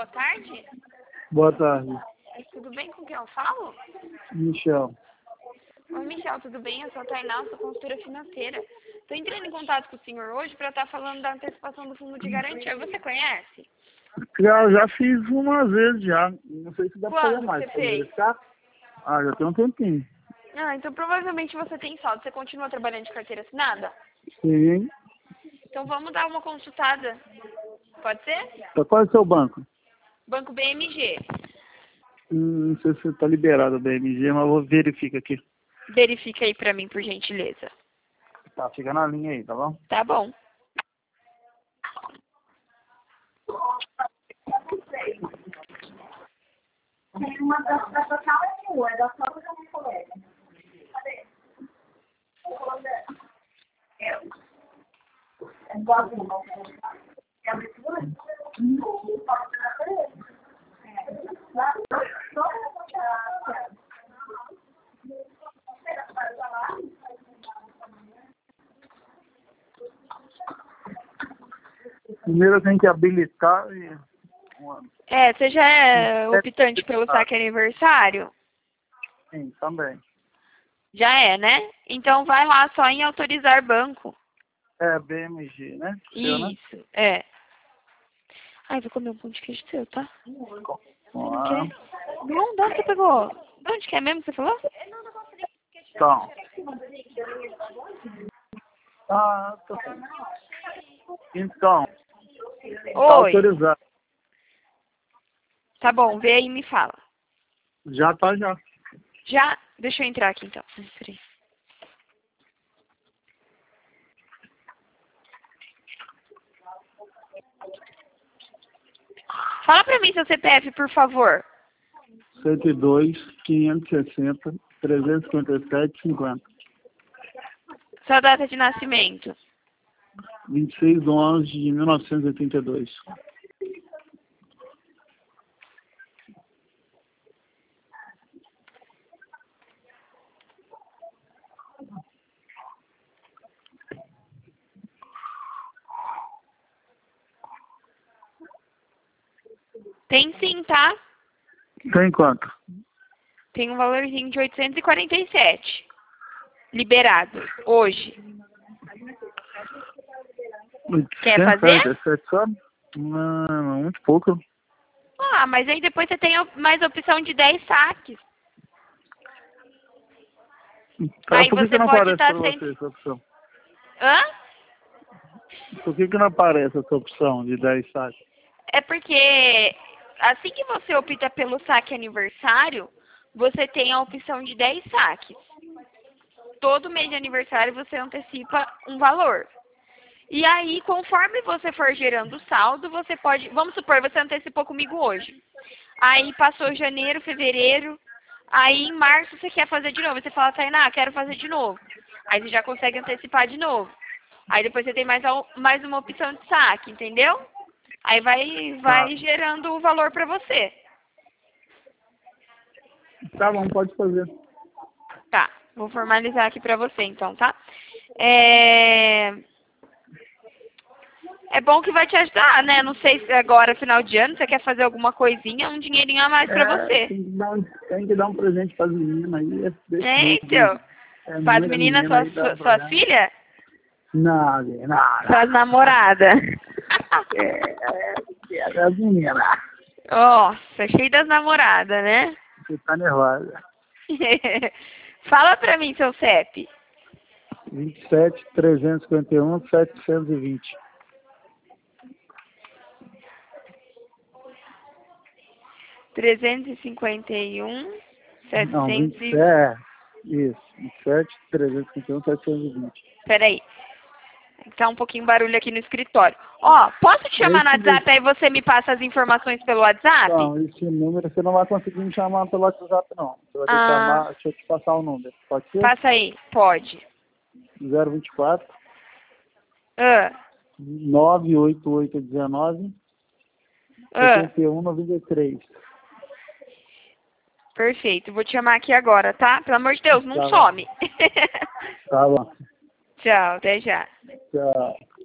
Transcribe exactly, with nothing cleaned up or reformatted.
boa tarde. Boa tarde. Tudo bem com quem eu falo? Michel. Oi, Michel, tudo bem? Eu sou a Tainá, sou consultora financeira. Estou entrando em contato com o senhor hoje para estar falando da antecipação do fundo de garantia. Você conhece? Já, já fiz uma vez já. Não sei se dá pra fazer Quando mais. você fez? Tá? Ah, já tem um tempinho. Ah, então provavelmente você tem saldo. Você continua trabalhando de carteira assinada? Sim. Então vamos dar uma consultada. Pode ser? Tá, qual é o seu banco? Banco B M G. Hum, não sei se tá liberado o B M G, mas eu vou verificar aqui. Verifica aí para mim, por gentileza. Tá, fica na linha aí, tá bom? Tá bom. Uma da da sala é sua, é da sala da minha colega. Cadê? É. É igual é a mistura? Não, pode ser na parede. É. Lá, só Primeiro eu tenho que habilitar e... É, você já é optante pelo saque aniversário? Sim, também. Já é, né? Então vai lá só em autorizar banco. É, B M G, né? Seu, né? Isso, é. Ai, vou comer um pão de queijo seu, tá? Você não quer? Não, de onde você pegou? De onde que é mesmo que você falou? Então. Ah, tá. Então, tá Oi. autorizado. Tá bom, vê aí e me fala. Já tá, já. Já? Deixa eu entrar aqui então. Peraí. Fala pra mim seu C P F, por favor. cento e dois, quinhentos e sessenta, trezentos e cinquenta e sete, cinquenta. Sua data de nascimento. vinte e seis de onze de mil novecentos e oitenta e dois. Tem sim, tá? Tem quanto? Tem um valorzinho de oitocentos e quarenta e sete. Liberado. Hoje. Quer fazer? oitocentos e quarenta e sete só? Não, muito pouco. Ah, mas aí depois você tem op- mais opção de dez saques. Tá, Aí por que, você que não pode aparece estar pra sendo... você essa opção? Hã? Por que, que não aparece essa opção de dez saques? É porque assim que você opta pelo saque aniversário, você tem a opção de dez saques. Todo mês de aniversário você antecipa um valor. E aí, conforme você for gerando saldo, você pode... Vamos supor, você antecipou comigo hoje. Aí passou janeiro, fevereiro. Aí em março você quer fazer de novo. Você fala, Tainá, quero fazer de novo. Aí você já consegue antecipar de novo. Aí depois você tem mais, al- mais uma opção de saque, entendeu? Aí vai, vai Tá. gerando o valor pra você. Tá bom, pode fazer. Tá, vou formalizar aqui pra você então, tá? É... É bom que vai te ajudar, né? Não sei se agora, final de ano, você quer fazer alguma coisinha, um dinheirinho a mais pra É, você. tem que dar um, tem que dar um presente para as meninas aí. É desse É, jeito, então. né? É Para as muita meninas, menina suas, aí, dá um suas presente. filhas? Não, não, Suas namoradas. É, é das meninas. Nossa, cheio das namoradas, né? Você tá nervosa. Fala pra mim seu C E P. vinte e sete, trezentos e cinquenta e um, setecentos e vinte. trezentos e cinquenta e um, Não, setecentos vinte e... e sete. É, isso. vinte e sete, trezentos e cinquenta e um, setecentos e vinte. Peraí. Tá um pouquinho barulho aqui no escritório. Ó, posso te chamar no Esse WhatsApp, aí você me passa as informações pelo WhatsApp? Não, esse número você não vai conseguir me chamar pelo WhatsApp, não. Você vai ter que Ah, chamar, deixa eu te passar o número. Pode ser? passa aí, pode. zero vinte e quatro, Ah, nove oito oito um nove, ah, setenta e um, noventa e três. perfeito, vou te chamar aqui agora, tá? Pelo amor de Deus, não Tá bom. some. Tá bom. Tchau, até já. Tchau.